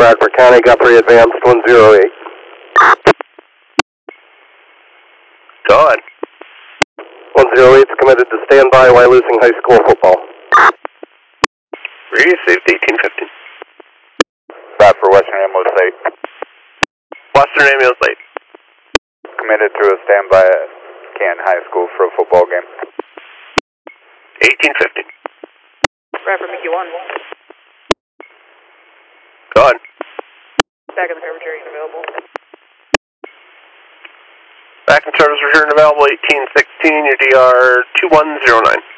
Bradford County, Guthrie advanced 108. Go ahead. 108 is committed to standby while losing high school football. Received 1815. Bradford Western Ambulance State. Western Ambulance Late. Committed to a standby at Canton High School for a football game. 1815. Bradford Mickey 1. Go ahead. Back in the coverage area available. Back in service return available 1816, your DR 2109.